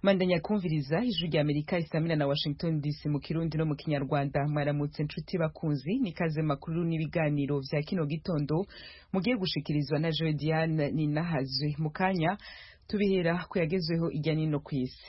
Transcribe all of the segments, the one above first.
Mandanya kumviriza ijwi rya Amerika isamina na Washington DC mu Kirundi no mu Kinyarwanda. Mwaramutse nshuti bakunzi, nikaze makuru n'ibiganiro vya kino gitondo mugiye gushikirizwa na Joe Diane Ninahazwe. Mukanya tubihera ko yagezweho ijya nino kw'isi.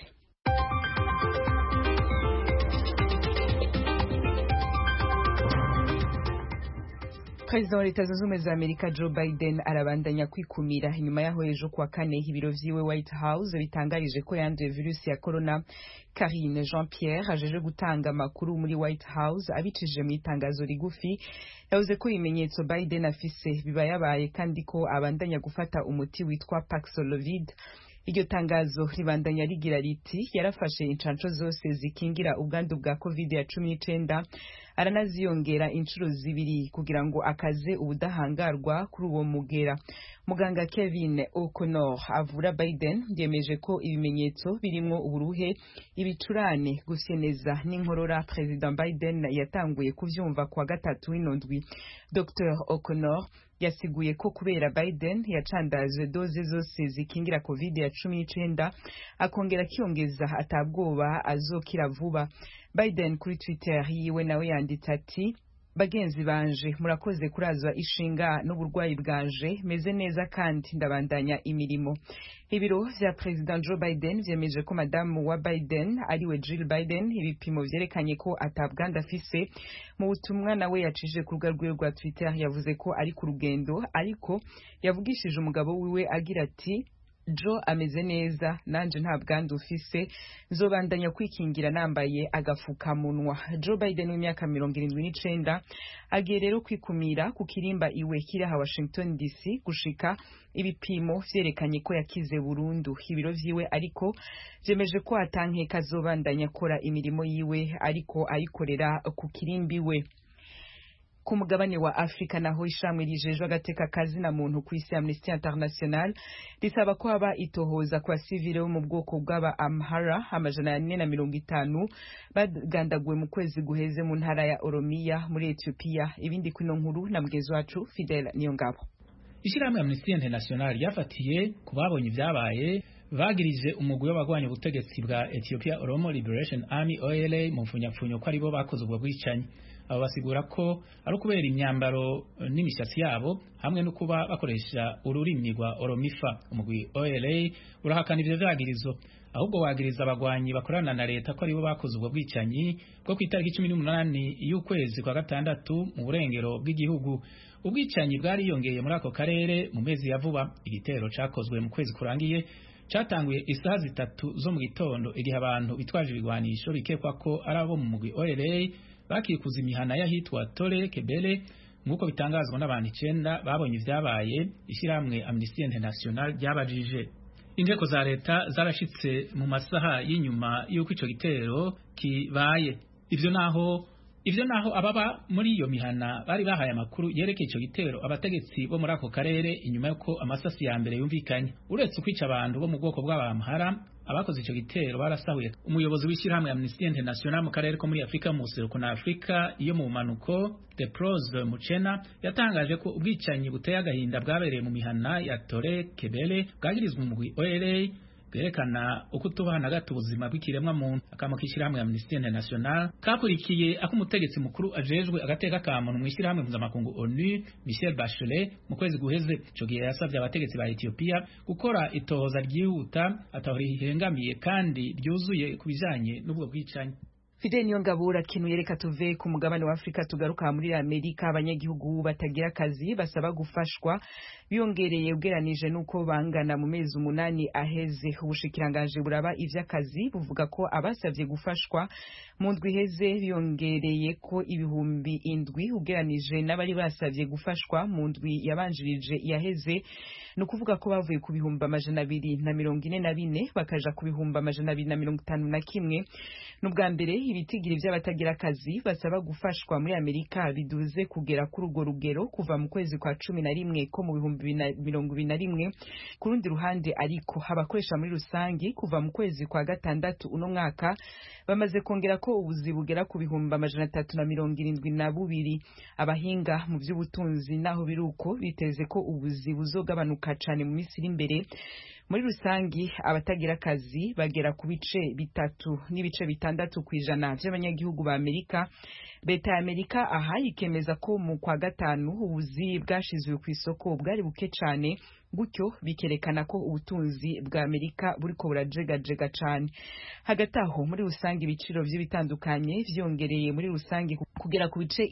Perezida wa Leta Zunze Ubumwe za Amerika Joe Biden arabandanya kwikumira inyuma yaho ejo kuwa kane ibiro vyiwe White House bitangarije ko yanduye virusi ya corona. Karine Jean-Pierre ajeje gutanga amakuru muri White House abicishije mu itangazo rigufi yavuze ko ibimenyetso Biden afise biba yabaye kandi ko abandanya gufata umuti witwa Paxlovid. Iryo tangazo ribandanya rigira riti yarafashe incanco zose zikingira ubwandu bwa COVID-19 aranaziyongera inshuro zibiri kugira ngo akaze ubudahangarwa kuri uwo mugera. Muganga Kevin O'Connor avura Biden yemeje ko ibimenyetso birimwo uburuhe, ibicurane, gusyeneza n'inkorora President Biden yatanguye kuvyumva kwa gatatu w'inondwi. Dr O'Connor yasiguye ko kubera Biden yacandaje doze zose zikingira COVID-19 akongera kiyongeza atabwoba azokira vuba. Biden kuri Twitter yiwe nawe yanditse ati: bagenzi banje murakoze kurazwa ishinga n'uburwayi bwanje, meze neza kandi ndabandanya imirimo. Ibiro vya President Joe Biden vyemeje ko madamu wa Biden ariwe Jill Biden ibipimo vyerekanye ko atabwanda afise. Mu butumwa nawe yacishije ku rubuga rwiwe rwa Twitter yavuze ko ari ku rugendo, ariko yavugishije umugabo wiwe agira ati: Joe ameze neza, nanje nta bwandu ufise, nzobandanya kwikingira nambaye agafukamunwa. Joe Biden w'imyaka 79 agiye rero kwikumira ku kirimba iwe kiri aha Washington DC gushika ibipimo vyerekanye ko yakize burundu. Ibiro vyiwe ariko vyemeje ko atankeka azobandanya akora imirimo yiwe ariko ayikorera ku kirimbi we. Ku mugabane wa Afrika naho ishamwe rijejwe agateka kazi na muntu kw'isi Amnesty International risaba ko haba itohoza kwa civile bo mu bwoko bw'aba Amhara 450 bagandaguwe mu kwezi guheze mu ntara ya Oromia muri Ethiopia. Ibindi kwino nkuru na mugezi wacu Fidel Niyongabo. Ishirahamwe Amnesty International yafatiye kubabonye ivyabaye bagirije umugwi w'abagwanya ubutegetsi bwa Ethiopia Oromo Liberation Army OLA mu mfunyapfunyo ko aribo bakoze ubwo bwicanyi. Abo basigura ko ari kubera imyambaro n'imishatsi yabo hamwe no kuba bakoresha ururimi rwa Oromifa. Umugwi OLA urahakana ivyo vyagirizo, ahubwo wagiriza abagwanyi bakorana na leta ko aribo bakoze ubwo bwicanyi bwo kwitariki 18 y'ukwezi kwa gatandatu mu burengero bw'igihugu. Ubwicanyi bwariyongeye muri ako karere mu mezi ya vuba. Igitero cakozwe mu kwezi kurangiye catanguye isaha 3 zo mu gitondo igihe abantu bitwaje ibigwanisho bikekwa ko ari abo mu mugwi OLA bakikuza imihana y'ahitwa Tore Kebele nk'uko bitangazwa n'abantu 9 babonye ivyabaye. Ishyirahamwe Amnesty International ryabajije inteko za leta zarashitse mu masaha y'inyuma y'uko ico gitero kibaye. Ivyo naho ababa muri iyo mihana bari bahaye amakuru yerekeye ico gitero abategetsi bo muri ako karere inyuma yuko amasasi ya mbere yumvikanye. Uretse kwica abantu bo mu bwoko bw'abamhara, abakoze ico gitero barasahuye. Umuyobozi w'ishyirahamwe Amnesty International mu karere ko muri Afrika mu buseruko na Afrika iyo mu manuko Deprose Muchena yatangaje ko ubwicanyi buteye agahinda bwabereye mu mihana ya Tore Kebele bwagirizwe mu OLA bwerekana uko tubana gato ubuzima bw'ikiremwa muntu. Akamo k'ishyirahamwe Amnesty International kakurikiye akumutegetsi mukuru ajejwe agateka ka muntu mu ishyirahamwe mpuzamakungu ONU Michelle Bachelet mu kwezi guheze. Ico gihe yasavye abategetsi ba Ethiopia gukora itohoza ryihuta atahorihengamiye kandi ryuzuye kubijanye n'ubwo bwicanyi. Fidel Niyongabura kinuye reka tuve ku mugabane wa Afrika tugaruka muri Amerika. Abanyagihugu batagira akazi basaba gufashwa biyongereye ugeranije nuko bangana mu mezi 8 aheze. Ubushikiranganje buraba ivy'akazi buvuga ko abasavye gufashwa mu ndwi iheze biyongereye ko ibihumbi 7 ugeranije n'abari basavye gufashwa mu ndwi yabanjirije yaheze. Nukuvuga ko bavuye ku bihumbi 244 bakaja ku bihumbi 251. N'ubwa mbere ibitigiri vy'abatagira akazi basaba gufashwa muri Amerika biduze kugera kuri urwo rugero kuva mu kwezi kwa 11 ko mu bihumbi 2021. Ku rundi ruhande ariko abakoresha muri rusangi kuva mu kwezi kwa gatandatu uno mwaka bamaze kongera ko ubuzi bugera ku bihumbi 372. Abahinga mu vy'ubutunzi naho biruko biteze ko ubuzi buzogabanuka cane mu misiri imbere muri rusangi abatagira akazi bagera ku bice 3.6% by'abanyagihugu ba Amerika. Leta ya Amerika aha ikemeza ko mu kwa gatanu ubuzi bwashizwe ku isoko bwari buke cyane, gutyo bikerekana ko ubutunzi bwa Amerika buriko burajegajega cyane. Hagati aho muri rusangi ibiciro by'ibitandukanye vyongereye muri rusangi kugera ku bice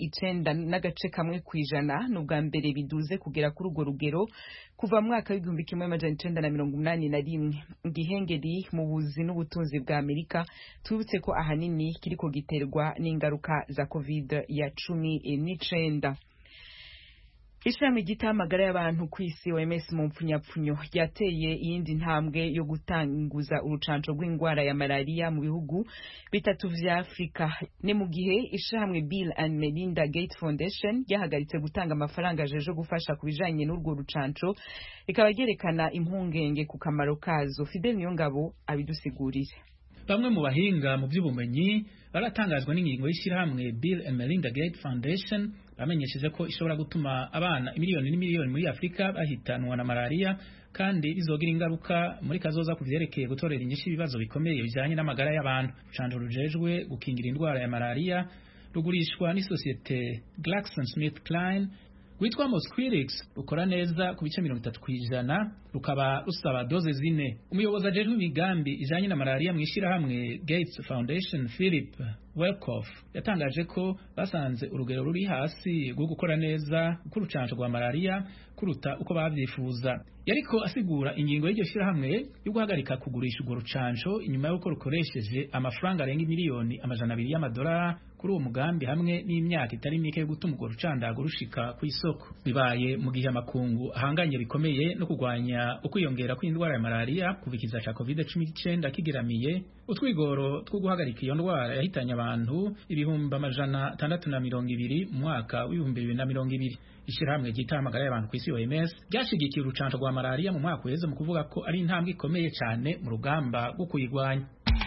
9.1% n'ubwa mbere biduze kugera kuri urwo rugero kuva mu mwaka w'igihumbi kimwe amajana 1981. Igihengeri mu buzi n'ubutunzi bwa Amerika tubutse ko ahanini kiriko giterwa n'ingaruka za COVID-19. Ishami gitamagara y'abantu ku isi OMS mu mpfunyapfunyo yateye iyindi ntambwe yo gutanguza urucanco rw'ingwara ya malaria mu bihugu bitatu vya Afrika. Ni mu gihe ishamwe Bill and Melinda Gates Foundation yahagaritse gutanga amafaranga ajeje gufasha kubijanye n'urwo rucanco, ikaba yerekana impungenge ku kamaro kazo. Fidel Niyongabo abidusigurire. Bamwe mu bahinga mu by'ubumenyi baratangazwa n'ingingo y'ishirahamwe Bill and Melinda Gates Foundation bamenyesheje ko ishobora gutuma abana imiliyoni n'imiliyoni muri Afrika bahitanwa na malaria, kandi bizogira ingaruka muri kazoza kuvyerekeye gutorera inyishu ibibazo bikomeye bijanye n'amagara y'abantu. Urucanco rujejwe gukingira indwara ya malaria rugurishwa n'isosiyete GlaxoSmithKline witwa Mosquirix, rukora neza ku bice 30%, rukaba rusaba doze zine. Umuyobozi ajejwe imigambi ijanye na malaria mw'ishirahamwe Gates Foundation Philip Welkoff yatangaje ko basanze urugero ruri hasi rwo gukora neza k'urucanco rwa malaria kuruta uko bavyifuza. Yariko asigura ingingo y'iryo shirahamwe yo guhagarika kugurisha urwo rucanco inyuma y'uko rukoresheje amafaranga arenga miliyoni $200 y'amadolari kuri uwo mugambi hamwe n'imyaka itari mike yo gutuma urwo rucandago rushika ku isoko. Bibaye mu gihe amakungu ahanganye bikomeye no kurwanya ukwiyongera kw'indwara ya malaria kuva ikiza ca COVID-19 kigeramiye. Utwigoro two guhagarika iyo ndwara yahitanye abantu 620,000 mu mwaka w'2020. Ishirahamwe ry'itamagara y'abantu ku isi OMS ryashigikiye urucanco rwa malaria mu mwaka uheze mu kuvuga ko ari intambwe ikomeye cyane mu rugamba rwo kuyigwanya.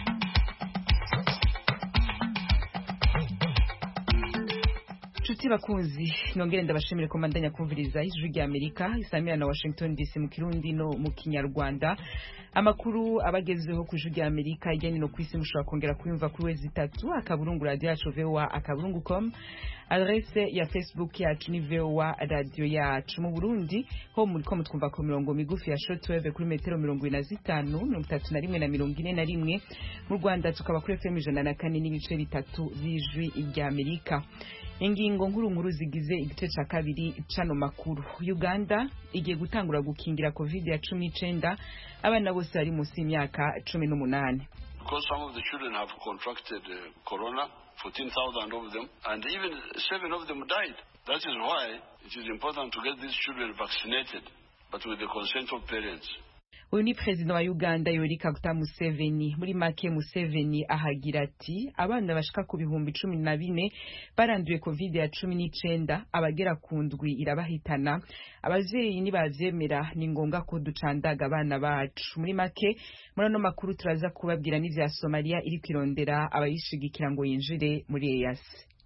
Chuti bakunzi, nongere ndabashimire ko mandanya kumviriza ijwi rya Amerika isamira na Washington DC mu Kirundi no mu Kinyarwanda. Amakuru abagezeho ku ijwi rya Amerika ijyanye no kwisi mushobora kongera kuyumva kuri wezi 3 akaburungu radio yacu VOA@burungu.com. Adresse ya Facebook yacu ni VOA radio yacu. Mu Burundi ho muri ko mutwumva ku mirongo migufi ya shortwave kuri metero 25, 31 na 41. Mu Rwanda tukaba kuri FM 104.3 z'ijwi rya Amerika. Ingingo nkuru zigize igice ca kabiri cano makuru. Uganda igiye gutangura gukingira COVID-19 abana bose bari munsi y'imyaka 18. Because some of the children have contracted corona, 14,000 of them, and even 7 of them died. That is why it is important to get these children vaccinated, but with the consent of parents. Uyu ni President wa Uganda Yoweri Kaguta Museveni. Muri make Museveni ahagira ati abana bashika ku 14,000 baranduye COVID-19, abagera ku ndwi irabahitana. Abavyeyi nibavyemera ni ngombwa ko ducandaga abana bacu. Muri make murano makuru turaza kubabwira n'ivya Somalia iri kwirondera abayishigikira ngo yinjire muri EAC.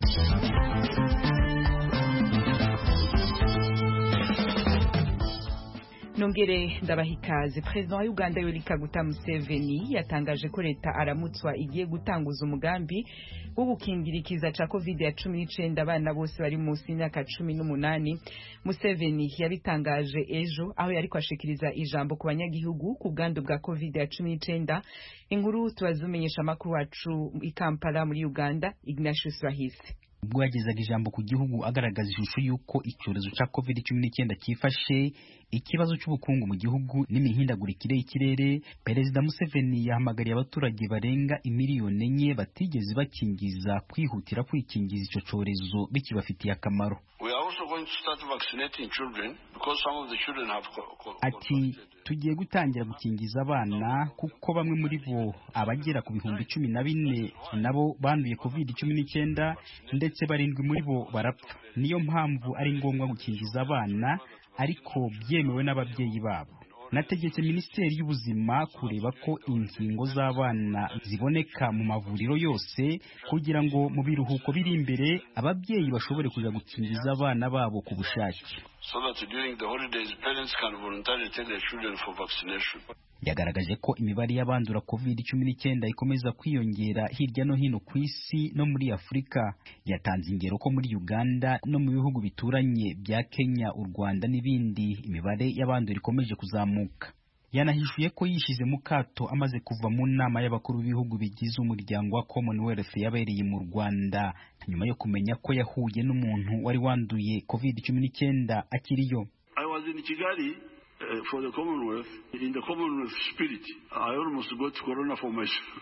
Nongere ndabahikaze. President wa Uganda Yoweri Kaguta Museveni yatangaje ko leta aramutswa igiye gutanguza umugambi wo gukingirikiza ca COVID-19 abana bose bari munsi y'imyaka 18. Museveni yabitangaje ejo aho yari kwashikiriza ijambo ku banyagihugu ku bwandu bwa COVID-19. Inkuru tubazumenyesha makuru wacu i Kampala muri Uganda, Ignatius Bahisi. Ubwo yagezaga ijambo ku gihugu agaragaza ishusho y'uko icyorezo ca COVID-19 cyifashe, ikibazo cy'ubukungu mu gihugu n'imihindagurikire y'ikirere, Perezida Museveni yahamagariye abaturage barenga 1,000,000 batigeze bakingiza kwihutira kwikingiza ico cyorezo bikibafitiye akamaro. We are also going to start vaccinating children because some of the children have Ati tugiye gutangira gukingiza abana kuko bamwe muri bo abagera ku 14,000 nabo banduye COVID-19 ndetse 7 muri bo barapfa. Niyo mpamvu ari ngombwa gukingiza abana ariko byemewe n'ababyeyi babo. Nategetse Minisiteri y'Ubuzima kureba ko inkingo z'abana ziboneka mu mavuriro yose kugira ngo mu biruhuko biri imbere ababyeyi bashobore kuja gukingiza abana babo ku bushake. so that during the holidays parents can voluntarily take their children for vaccination. Yagaragaje ko imibare y'abandura COVID-19 ikomeza kwiyongera hirya no hino ku isi no muri Afurika. Yatanze ingero ko muri Uganda no mu bihugu bituranye bya Kenya, u Rwanda n'ibindi imibare y'abandura ikomeje kuzamuka. Yanahishuye ko yishize mu kato amaze kuva mu nama y'abakuru b'ibihugu bigize umuryango wa Commonwealth yabereye mu Rwanda nyuma yo kumenya ko yahuye n'umuntu wari wanduye COVID-19 akiriyo. I was in Kigali for the Commonwealth. In the Commonwealth spirit, I almost got corona for myself.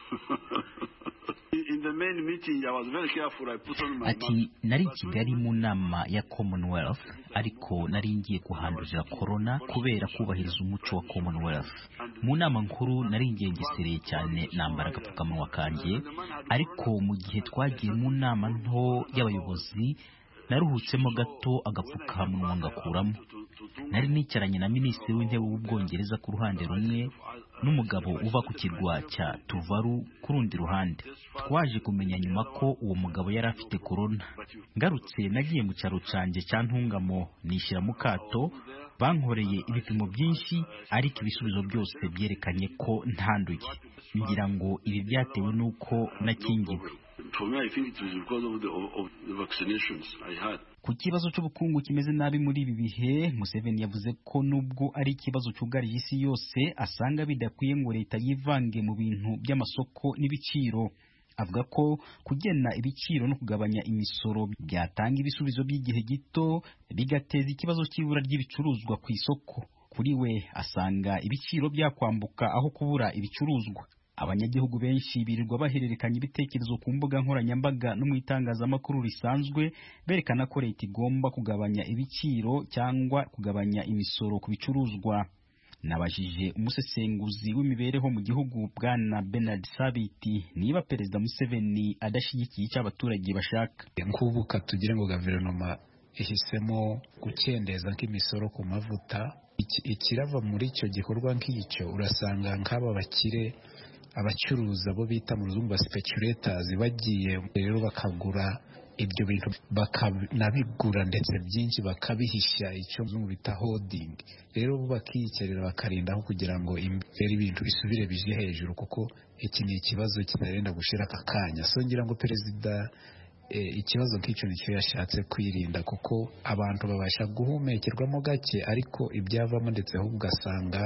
In the main meeting, I was very careful. I put on my mask. Ati nari Kigali mu nama ya Commonwealth ariko nari ngiye kuhandurira corona kubera kubahiriza umuco wa Commonwealth. Mu nama nkuru nari ngengesereye cyane nambara agapfukamunwa kanjye, ariko mu gihe twagiye mu nama nto y'abayobozi naruhutsemo gato agapfukamunwa ngakuramo. Nari nicaranye na minisitiri w'intebe w'Ubwongereza ku ruhande rumwe n'umugabo uva ku kirwa cya Tuvalu ku rundi ruhande. Twaje kumenya nyuma ko uwo mugabo yari afite corona. Ngarutse nagiye mu cyaro canje cya Ntungamo nishira mu kato, bankoreye ibipimo byinshi ariko ibisubizo byose byerekanye ko ntanduye. Ngira ngo ibi byatewe nuko nakingiwe. For me, I think it was because of the vaccinations I had. Ku kibazo cy'ubukungu kimeze nabi muri ibi bihe, Museveni yavuze ko nubwo ari ikibazo cyugarije isi yose asanga bidakwiye ngo leta yivange mu bintu by'amasoko n'ibiciro. Avuga ko kugena ibiciro no kugabanya imisoro byatanga ibisubizo by'igihe gito bigateza ikibazo cy'ibura ry'ibicuruzwa ku isoko. Kuri we asanga ibiciro byakwambuka aho kubura ibicuruzwa. Abanyagihugu benshi birirwa bahererekanya ibitekerezo ku mbuga nkoranyambaga no mu itangazamakuru risanzwe berekana ko leta igomba kugabanya ibiciro cyangwa kugabanya imisoro ku bicuruzwa. Nabajije umusesenguzi w'imibereho mu gihugu Bwana Bernard Sabiti niba Perezida Museveni adashyigikiye icyo abaturage bashaka. Nk'ubu katugire ngo guverinoma ihisemo gukendeza nk'imisoro ku mavuta, ikirava muri icyo gikorwa nk'icyo urasanga nk'aba bakire abacuruza bo bita mu ruzungu ba speculators bagiye rero bakagura ibyo bintu bakanabigura ndetse byinshi bakabihisha icyo mu bita holding. Rero bo bakiyikerera bakarindaho kugira ngo imbere ibintu bisubire bije hejuru, kuko iki ni ikibazo kitarenda gushira aka kanya. So ngira ngo perezida ikibazo nk'icyo nicyo yashatse kwirinda, kuko abantu babasha guhumekerwamo gake ariko ibyavamo ndetse ahubwo ugasanga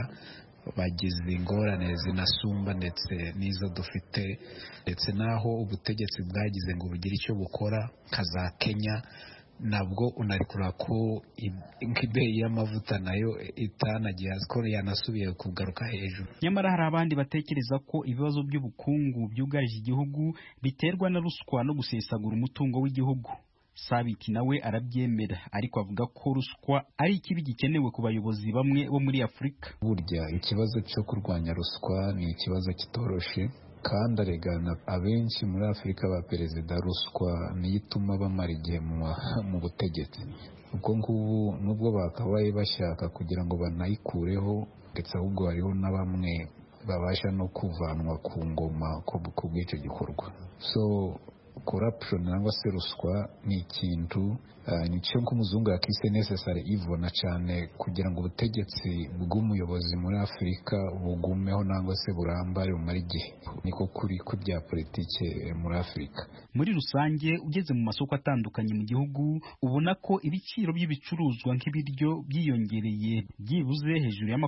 bagize ingorane zinasumba ndetse n'izo dufite, ndetse naho ubutegetsi bwagize ngo bugire icyo bukora kaza Kenya nabwo unarikura ko nk'ibeyi y'amavuta nayo itanagiye ko yanasubiye kugaruka hejuru. Nyamara hari abandi batekereza ko ibibazo by'ubukungu byugarije igihugu biterwa na ruswa no gusesagura umutungo w'igihugu. Sabiti nawe arabyemera, ariko avuga ko ruswa ari ikibi gikenewe ku bayobozi bamwe bo muri Afurika. Burya ikibazo cyo kurwanya ruswa ni ikibazo kitoroshe, kandi aregana abenshi muri Afurika ba perezida ruswa niyo ituma bamara igihe mu butegetsi. Ubwo ngubu nubwo bakabaye bashaka kugira ngo banayikureho, ndetse ahubwo hariho na bamwe babasha no kuvanwa ku ngoma ku bw'icyo gikorwa. So corruption nangwa se ruswa ni ikintu nicyo nk'umuzungu yakise necessary evil na cyane kugira ngo ubutegetsi bw'umuyobozi muri Afurika bugumeho nangwa se burambare umara igihe. Niko kuri ku bya politike muri Afurika. Muri rusange ugeze mu masoko atandukanye mu gihugu ubona ko ibiciro by'ibicuruzwa nk'ibiryo byiyongereye byibuze hejuru ya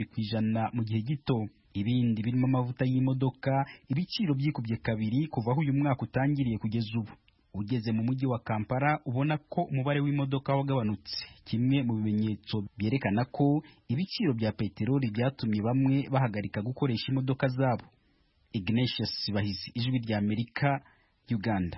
20% mu gihe gito. Ibindi birimo amavuta y'imodoka ibiciro byikubye kabiri kuva aho uyu mwaka utangiriye kugeza ubu. Ugeze mu mujyi wa Kampala ubona ko umubare w'imodoka wagabanutse, kimwe mu bimenyetso byerekana ko ibiciro bya peteroli byatumye bamwe bahagarika gukoresha imodoka zabo. Ignatius Bahizi, Ijwi rya Amerika, Uganda.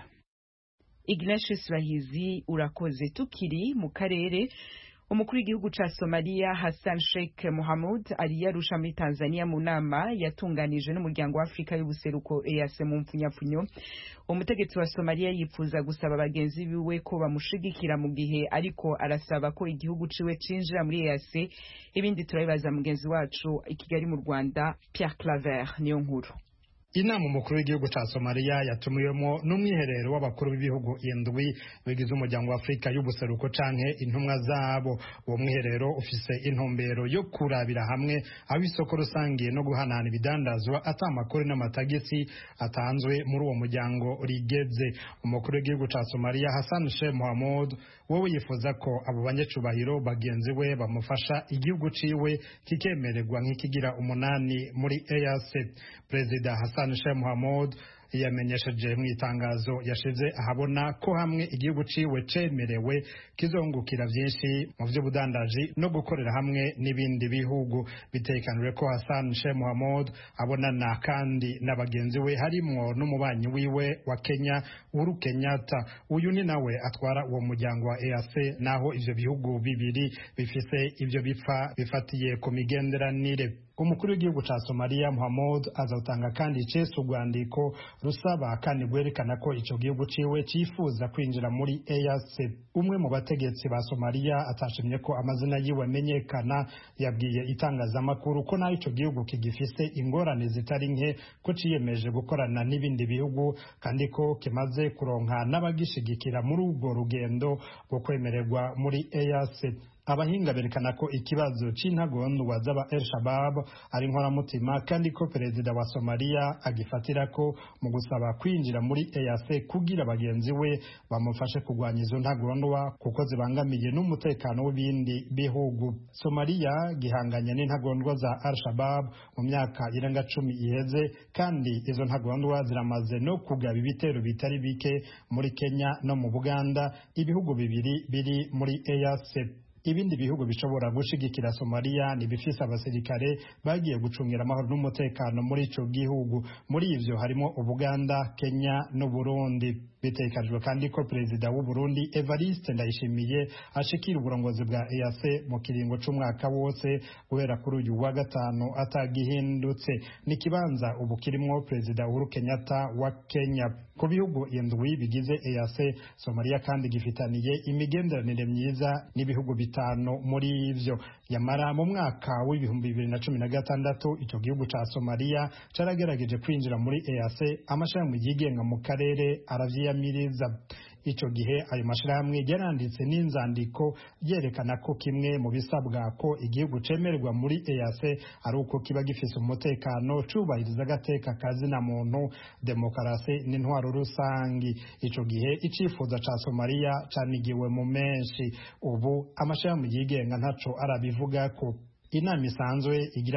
Ignatius Bahizi, urakoze. Tukiri mu karere, umukuru w'igihugu ca Somalia Hassan Sheikh Mohamud ari yarusha muri Tanzania mu nama yatunganije n'umuryango wa Afrika y'ubuseruko EAC mu mpfunyapfunyo. Umutegetsi wa Somalia yifuza gusaba abagenzi biwe ko bamushigikira mu gihe ariko arasaba ko igihugu ciwe cinjira muri EAC. Ibindi turabibaza mugenzi wacu i Kigali mu Rwanda Pierre Claver niyo nkuru. Inama umukuru w'igihugu ca Somalia yatumiwemo n'umwiherero w'abakuru b'ibihugu 7 bigize umuryango wa Afrika y'ubuseruko canke intumwa zabo. Uwo mwiherero ufise intumbero yo kurabira hamwe aho isoko rusangiye no guhanana ibidandazwa atamakuru n'amatagisi atanzwe muri uwo muryango rigeze. Umukuru w'igihugu ca Somalia Hassan Sheikh Mohamud wowe yifuza ko abo banyacubahiro bagenzi we bamufasha igihugu ciwe kikemererwa nk'ikigira 8 muri EAC. Perezida Hassan Sheikh Mohamud yamenyesheje mu itangazo yashize ahabona ko hamwe igihugu ciwe cemerewe kizongukira byinshi mu by'ubudandaji no gukorera hamwe n'ibindi bihugu. Bitekanwe ko Hassan Sheikh Mohamud abonana kandi n'abagenzi we harimwo n'umubanyi wiwe wa Kenya Uhuru Kenyatta. Uyu ni nawe atwara uwo muryango wa EAC, naho ivyo bihugu bibiri bifise ivyo bipfa bifatiye ku migenderanire. Umukuru w'igihugu ca Somalia Mohamud azatanga kandi icese urwandiko rusaba kandi gwerekana ko ico gihugu ciwe cifuza kwinjira muri EAC. Umwe mu bategetsi ba Somalia atashimye ko amazina yiwe amenyekana yabwiye itangazamakuru ko naho ico gihugu kigifise ingorane zitari nke ko ciyemeje gukorana n'ibindi bihugu kandi ko kimaze kuronka n'abagishigikira muri ubwo rugendo rwo kwemererwa muri EAC. Abahinga berekana ko ikibazo c'intagondwa z'aba El Shabab ari inkoramutima kandi ko perezida wa Somalia agifatira ko mu gusaba kwinjira muri EAC kugira bagenzi we bamufashe kugwanya izo ntagondwa kuko zibangamiye n'umutekano w'ibindi bihugu. Somalia gihanganye n'intagondwa za Al Shabab mu myaka irenga 10 iheze, kandi izo ntagondwa ziramaze no kugaba ibitero bitari bike muri Kenya no mu Buganda, ibihugu bibiri biri muri EAC. Ibindi bihugu bishobora gushigikira Somalia ni bifise abasirikare bagiye gucungira amahoro n'umutekano muri ico gihugu. Muri ivyo harimo Ubuganda, Kenya no Burundi. Bitekajwe kandi ko perezida w'u Burundi Evariste Ndayishimiye ashikira uburongozi bwa EAC mu kiringo c'umwaka wose guhera kuri uyu wa gatanu atagihindutse. Ni kibanza ubu kirimo perezida Uhuru Kenyatta wa Kenya. Ku bihugu 7 bigize EAC, Somalia kandi gifitaniye imigenderanire myiza n'ibihugu 5 muri ivyo. Yamara mu mwaka w'2016 ico gihugu ca Somalia caragerageje kwinjira muri EAC, amashami yigenga mu karere aravyiyamiriza. Ico gihe ayo mashirahamwe yaranditse n'inzandiko yerekana ko kimwe mu bisabwa ko igihugu cemererwa muri EAC ari uko kiba gifise umutekano, cubahiriza agateka kazina muntu, demokarasi n'intwaro rusangi. Ico gihe icifuza ca Somalia canigiwe mu menshi. Ubu amashirahamwe yigenga ntaco arabivuga ko. Inama isanzwe igira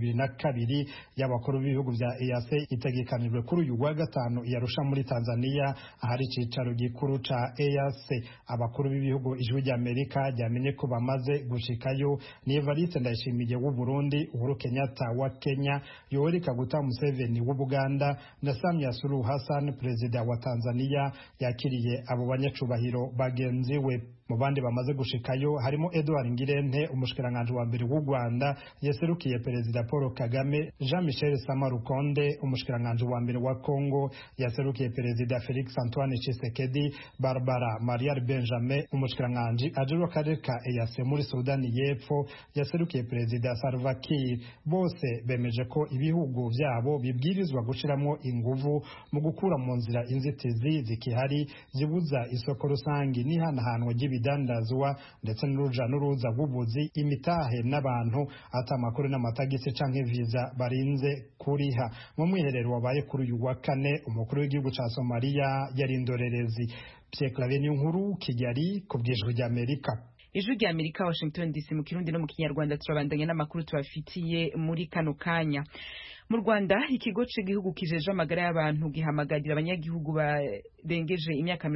22 y'abakuru b'ibihugu vya EAC itegekanijwe kuri uyu wa gatanu yarusha muri Tanzania, ahari cicaro gikuru ca EAC. Abakuru b'ibihugu Ijwi ry'Amerika ryamenye ko bamaze gushikayo ni Evariste Ndayishimiye w'u Burundi, Uhuru Kenyatta wa Kenya, Yoweri Kaguta Museveni w'u Buganda na Samia Suluhu Hassan perezida wa Tanzania yakiriye abo banyacubahiro bagenzi we. Mu bandi bamaze gushikayo harimo Edouard Ngirente, umushikiranganje wa mbere w'u Rwanda yaserukiye perezida Paul Kagame, Jean Michel Samarukonde, umushikiranganje wa mbere wa Congo yaserukiye perezida Felix Antoine Tshisekedi, Barbara Marial Benjamin, umushikiranganje ajejwe akarere ka EAC muri Sudani y'Epfo yaserukiye perezida Salva Kiir. Bose bemeje ko ibihugu vyabo bibwirizwa gushiramo inguvu mu gukura mu nzira inzitizi zikihari zibuza isoko rusangi n'ihanahanwa ry'ibidandazwa ndetse n'uruja n'uruza rw'ubuzi, imitahe n'abantu atamakuru n'amatagisi canke visa barinze kuriha. Mu mwiherero wabaye kuri uyu wa kane, umukuru w'igihugu ca Somalia yari indorerezi. Pierre Claver Nkuru, Kigali, ku bw'Ijwi ry'Amerika. Ijwi ry'Amerika, Washington DC, mu Kirundi no mu Kinyarwanda. Turabandanya n'amakuru tubafitiye muri kano kanya. Mu Rwanda, ikigo c'igihugu kijeje amagara y'abantu gihamagarira abanyagihugu barengeje imyaka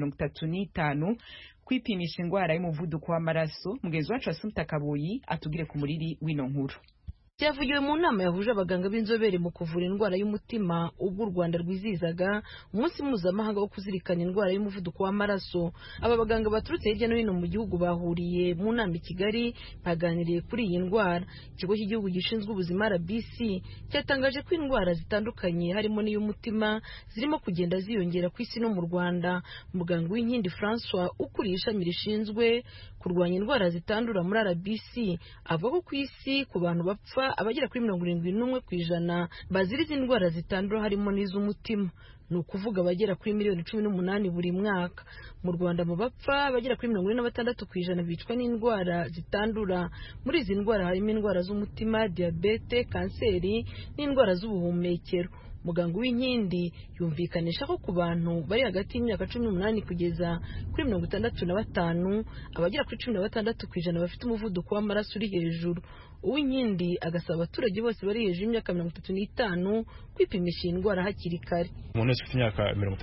35 kwipimisha ingwara y'umuvuduko w'amaraso. Mugenzi wacu Assumpta Kaboyi atugire ku muriri w'ino nkuru. Cyavugiwe mu nama yahuje abaganga b'inzobere mu kuvura indwara y'umutima ubwo u Rwanda rwizizaga umunsi mpuzamahanga wo kuzirikana indwara y'umuvuduko w'amaraso. Aba baganga baturutse hirya no hino mu gihugu bahuriye mu nama i Kigali baganiriye kuri iyi ndwara. Ikigo cy'igihugu gishinzwe ubuzima RBC cyatangaje ko indwara zitandukanye harimo n'iy'umutima zirimo kugenda ziyongera ku isi no mu Rwanda. Muganga w'inkindi François ukuriye ishami rishinzwe kurwanya indwara zitandura muri RBC avuga ko ku isi ku bantu bapfa mabapfa abagera kuri 71% bazira izi ndwara zitandura harimo n'iz'umutima, ni ukuvuga abagera kuri miliyoni 18 buri mwaka. Mu Rwanda mu bapfa abagera kuri 46% bicwa n'indwara zitandura. Muri izi ndwara harimo indwara z'umutima, diabete, kanseri n'indwara z'ubuhumekero. Muganga w'inkindi yumvikanisha ko ku bantu bari hagati y'imyaka 18 kugeza kuri 65 abagera kuri 16% bafite umuvuduko w'amaraso uri hejuru. Uwinkindi agasaba abaturage bose bari hejuru y'imyaka 35 kwipimisha iyi ndwara hakiri kare. Umuntu wese ufite imyaka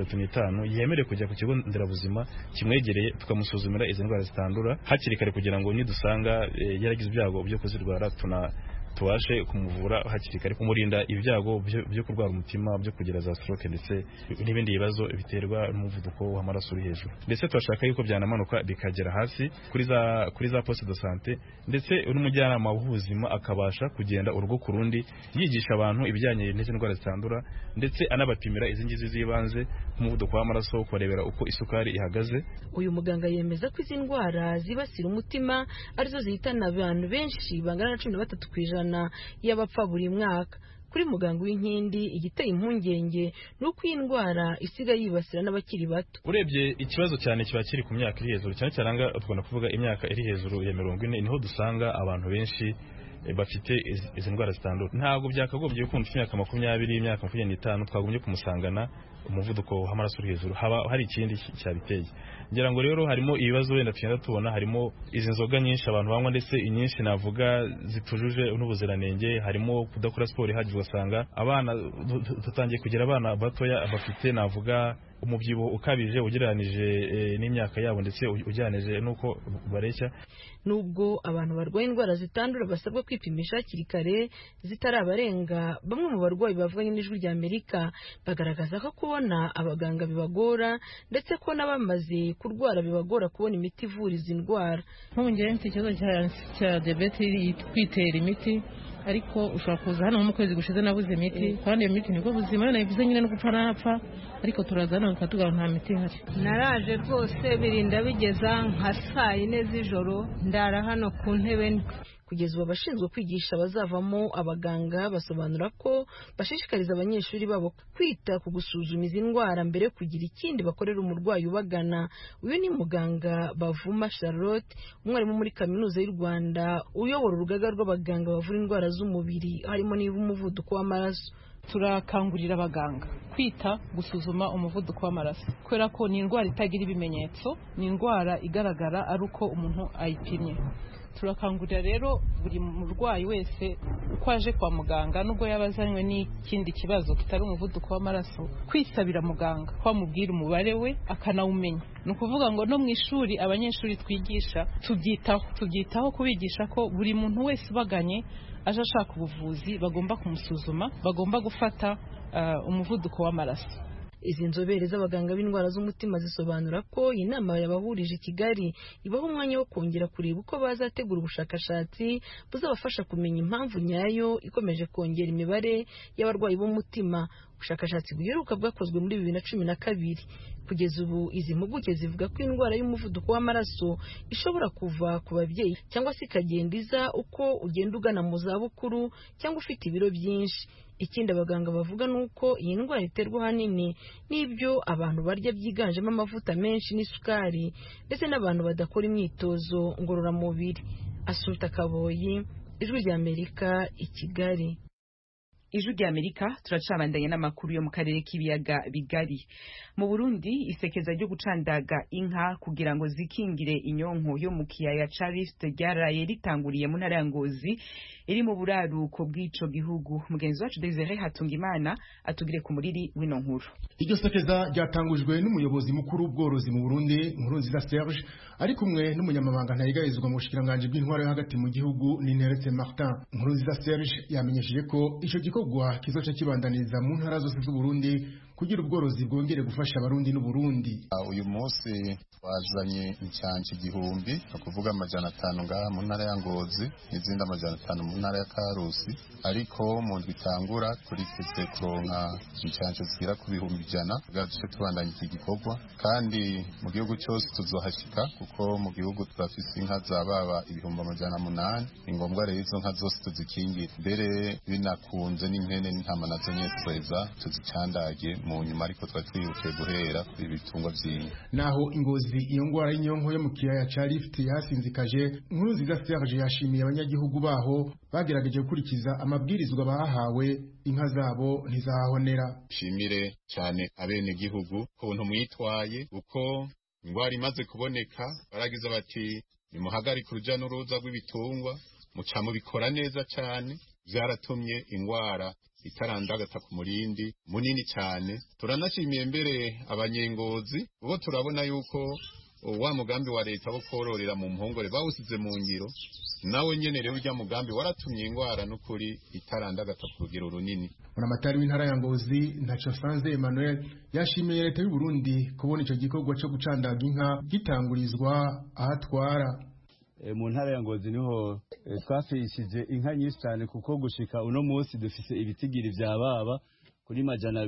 35 yemerewe kujya ku kigo nderabuzima kimwegereye tukamusuzumira izi ndwara zitandura hakiri kare kugira ngo nidusanga yaragize ibyago byo kuzirwara tubashe kumuvura hakiri kare, kumurinda ibyago byo kurwara umutima, byo kugira za stroke ndetse n'ibindi bibazo biterwa n'umuvuduko w'amaraso uri hejuru. Ndetse turashaka yuko byanamanuka bikagera hasi kuri za poste de santé, ndetse n'umujyanama w'ubuzima akabasha kugenda urugo ku rundi yigisha abantu ibijyanye n'izi ndwara zitandura, ndetse anabapimira izi ngizi z'ibanze umuvuduko w'amaraso, kubarebera uko isukari ihagaze. Uyu muganga yemeza ko izi ndwara zibasira umutima arizo zihitana abantu benshi bangana na 13% y'abapfa buri mwaka. Kuri muganga w'inkindi igiteye impungenge nuko iyi ndwara isiga yibasira n'abakiri bato. Urebye ikibazo cyane kiba kiri ku myaka iri hejuru, cyane cyane tugomba kuvuga imyaka iri hejuru ya 40 niho dusanga abantu benshi bafite izi ndwara zitandura. Ntabwo byakagombye ko ufite imyaka 20, imyaka 25 twagombye kumusangana umuvuduko w'amaraso uri hejuru, haba hari ikindi cyabiteye. Ngira ngo rero harimo ibibazo wenda tugenda tubona, harimo izi nzoga nyinshi abantu banywa, ndetse inyinshi navuga zitujuje n'ubuziranenge, harimo kudakora siporo ihagije, ugasanga abana dutangiye kugira abana batoya bafite navuga umubyibuho ukabije ugereranije n'imyaka yabo, ndetse ujyanije nuko bareshya. Nubwo abantu barwaye indwara zitandura basabwa kwipimisha hakiri kare zitarabarenga, bamwe mu barwayi bavuganye n'Ijwi rya Amerika bagaragaza ko kubona abaganga bibagora, ndetse ko n'abamaze kurwara bibagora kubona imiti ivura izi ndwara. Nk'ubu njyewe mfite ikibazo cya diabete, kwitera imiti, ariko ushobora kuza hano mu kwezi gushize nabuze imiti, kandi iyo miti nibwo buzima, nabivuze nyine no gupfa napfa, ariko turaza hano tukatugana nta miti ihari. Naraje rwose birinda bigeza nka 4 z'ijoro ndara hano ku ntebe. Kugeza ubu abashinzwe kwigisha bazavamo abaganga basobanura ko bashishikariza abanyeshuri babo kwita ku gusuzuma izi ndwara mbere yo kugira ikindi bakorera umurwayi ubagana. Uyu ni muganga Bavuma Charlotte, umwarimu muri Kaminuza y'u Rwanda uyobora urugaga rw'abaganga bavura indwara z'umubiri harimo n'umuvuduko w'amaraso. Turakangurira abaganga kwita gusuzuma umuvuduko w'amaraso, kubera ko ni indwara itagira ibimenyetso, ni indwara igaragara ari uko umuntu ayipimye. Turakangurira rero buri murwayi wese uko aje kwa muganga, nubwo yabazanywe n'ikindi kibazo kitari umuvuduko w'amaraso, kwisabira muganga ko amubwira umubare we akanawumenya. Ni ukuvuga ngo no mu ishuri abanyeshuri twigisha tubyitaho kubigisha ko buri muntu wese ubaganye aje ashaka ubuvuzi bagomba kumusuzuma, bagomba gufata umuvuduko w'amaraso. Izi nzobere z'abaganga b'indwara z'umutima zisobanura ko iyi nama yabahurije i Kigali ibaho umwanya wo kongera kureba uko bazategura ubushakashatsi buzabafasha kumenya impamvu nyayo ikomeje kongera imibare y'abarwayi b'umutima. Ubushakashatsi buheruka bwakozwe muri 2012. Kugeza ubu izi mpuguke zivuga ko indwara y'umuvuduko w'amaraso ishobora kuva ku babyeyi cyangwa se ikagenda iza uko ugenda ugana mu zabukuru cyangwa ufite ibiro byinshi. Ikindi abaganga bavuga nuko iyi ndwara iterwa ahanini n'ibyo abantu barya byiganjemo amavuta menshi n'isukari, ndetse n'abantu badakora imyitozo ngororamubiri. Asuta Kaboyi, Ijwi rya Amerika, i Kigali. Ijwi rya Amerika turacabandanya n'amakuru yo mu karere k'ibiyaga bigari. Mu Burundi isekeza ryo gucandaga inka kugira ngo zikingire inyonko yo mu kiyaya ca Rift ryaraye ritanguriye mu ntara ya Ngozi iri mu buraruko bw'ico gihugu. Mugenzi wacu Desire Hatungimana atugire ku muriri w'ino nkuru. Iryo sekeza ryatangujwe n'umuyobozi mukuru w'ubworozi mu Burundi, Nkurunziza Serge, ari kumwe n'umunyamabanga ntayigarizwa mu bushikiranganje bw'intwaro yo hagati mu gihugu Ninteretse Martin. Nkurunziza Serge yamenyesheje ko ico gikorwa kizoca kibandaniza mu ntara zose z'u Burundi kugira ubworozi bwongere gufasha abarundi n'Uburundi. Uyu munsi twazanye incanco 1000 akuvuga 500 ngaha mu ntara ya Ngozi n'izindi 500 mu ntara ya Karusi, ariko mu ndwi itangura turifite kuronka incanco zigera ku 100 gace tubandanya iki gikorwa, kandi mu gihugu cyose tuzohashika kuko mu gihugu turafise inka zababa 800. Ni ngombwa rero izo nka zose tuzikingira, mbere binakunze n'impene n'intama nazo nyesweza tuzicandage mu nyuma, ariko twatwibuke guhera ibitungwa by'inka. Naho Ingozi iyo ngwara y'inyonko yo mu kiyaya ca Rift yasinzikaje, Nkurunziza Serge yashimiye abanyagihugu baho bagerageje gukurikiza amabwirizwa bahawe, inka zabo ntizahonera. Shimire cyane abene gihugu kuntu mwitwaye, uko ingwara imaze kuboneka baragize bati nimuhagarike uruja n'uruza rw'ibitungwa, muca mubikora neza cyane, byaratumye ingwara itarandagata ku murindi munini cyane. Turanashimiye mbere abanyengozi, ubwo turabona yuko wa mugambi wa leta wo kororera mu mpongore bawusize mu ngiro, nawe nyene rero urya mugambi waratumye ingwara n'ukuri itarandagata ku rugero runini. Buramatari w'intara ya Ngozi Ntaco Sanze Emmanuel yashimiye leta y'u Burundi kubona ico gikorwa cyo gucandaga inka gitangurizwa ahatwara. Mu ntara ya Ngozi niho twafishije inka nyinshi cyane, kuko gushika uno munsi dufise ibitigiri vya baba kuri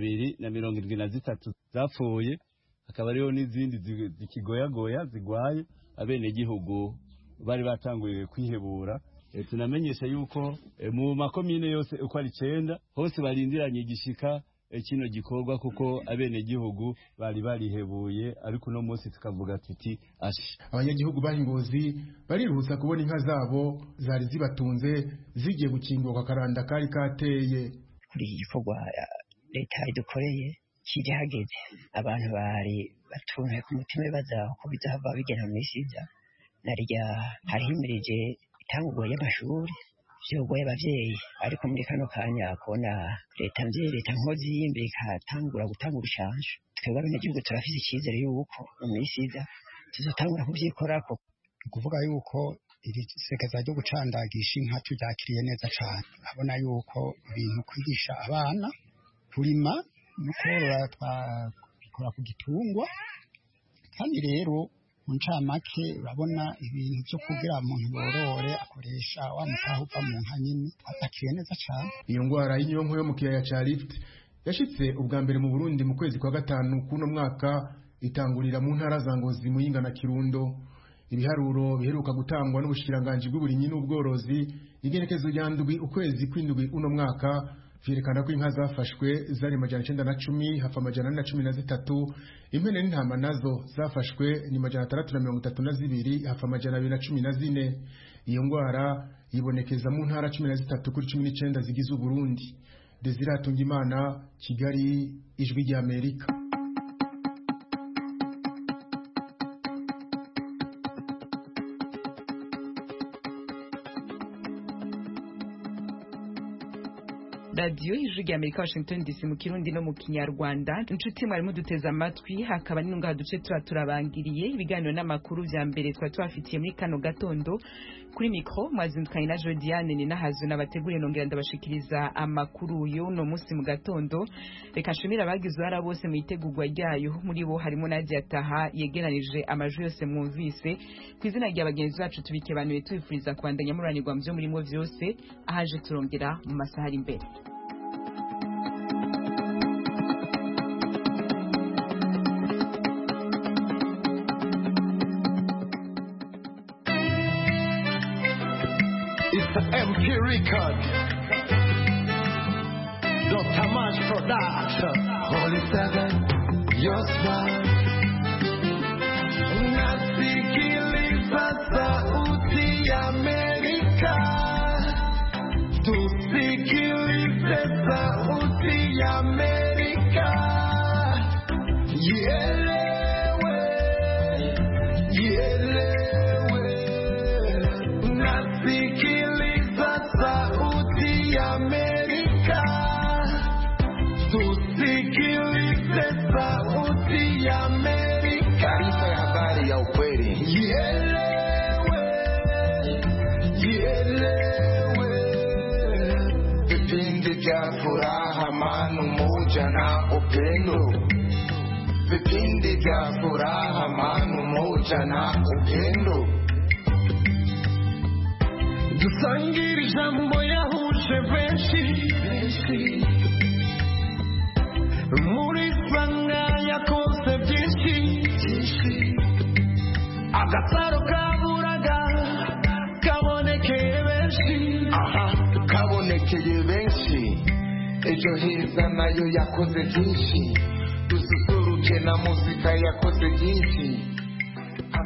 273 zapfuye, akaba rero n'izindi zikigoyagoya zigwaye. Abene gihugu bari batanguye kwihebura. Tunamenyesha yuko mu makomine yose uko ari 9 hose barindiranye igishika kino gikorwa, kuko abene gihugu bari barihebuye, ariko no munsi tukavuga tuti ashi. Abanyagihugu bahingozi bariruhutsa kubona inka zabo zari zibatunze zigiye gukingurwa karanda kari kateye. Kuri igikorwa leta idukoreye kiri hageze, abantu bari batunze ku mutima baza ko bizava bigena misiza narya harihimirije itangurwa y'amashuri vyogoye abavyeyi, ariko muri kano kanya akona leta nkozi y'imbere katangura gutanga urushanje. Twebwe abanyagihugu turafise icyizere yuko mu misiza tuzotangura kuvyikorako. Kuvuga yuko iri sekeza ryo gucandagisha inka turyakiriye neza cyane. Abona yuko ibintu kwigisha abana kurima no korora twakora ku gitungwa, kandi rero muncamake urabona ibintu byo kugira umuntu borore akoresha wa mutahupa mu nka nyine atakiye neza cyane. Iyo ngwara y'inyonko yo mu kiyaya ca Rift yashitse ubwa mbere mu Burundi mu kwezi kwa 5 kuno mwaka, itangurira mu ntara za Ngozi, Muyinga na Kirundo. Ibiharuro biheruka gutangwa n'ubushikiranganje bw'uburimyi n'ubworozi igenekezo rya ndwi ukwezi kw'indwi uno mwaka vyerekana ko inka zafashwe zari 910 hafa 413, impene n'intama nazo zafashwe ni 632 hafa 214. Iyo ngwara yibonekeza mu ntara 13 kuri 19 zigize Uburundi. Desire Atungimana, Kigali, Ijwi rya Amerika. Radio Ijwi rya Amerika, Washington DC, mu Kirundi no mu Kinyarwanda. Inshuti mwarimu duteze amatwi, hakaba n'inunga duce turabangiriye ibiganiro n'amakuru vya mbere twafitiye muri kano gatondo. Kuri mikro mwazindukanye na Jodiane ni nahazo nabateguriye nongera ndabashikiriza amakuru yo no munsi mu gatondo. Reka nshimira abagize ara bose mu itegurwa ryayo, muri bo harimo Nadia Taha yegeranije amajwi yose mwumvise. Kwizina rya bagenzi bacu tubikebanuye tubifuriza kwandanya muranirwa mu byo murimo vyose, ahaje turongera mu masaha ari imbere. MP Record, Dr. March Production, Holy Seven, your smile. Nasikiliza sauti ya Amerika, tusikilize sauti ya Amerika, ielewe, ielewe, nasikiliza sauti ya Amerika, tusikilize sauti ya Amerika. na upendo, vipindi vya furaha, amani, umoja na upendo. Dusangire ijambo yahuje benshi, muri sanga yakoze byinshi, agasaro kaburaga kabonekeye benshi, kabonekeye benshi. Ejo heza nayo yakoze byinshi, dususuruke na muzika yakoze byinshi.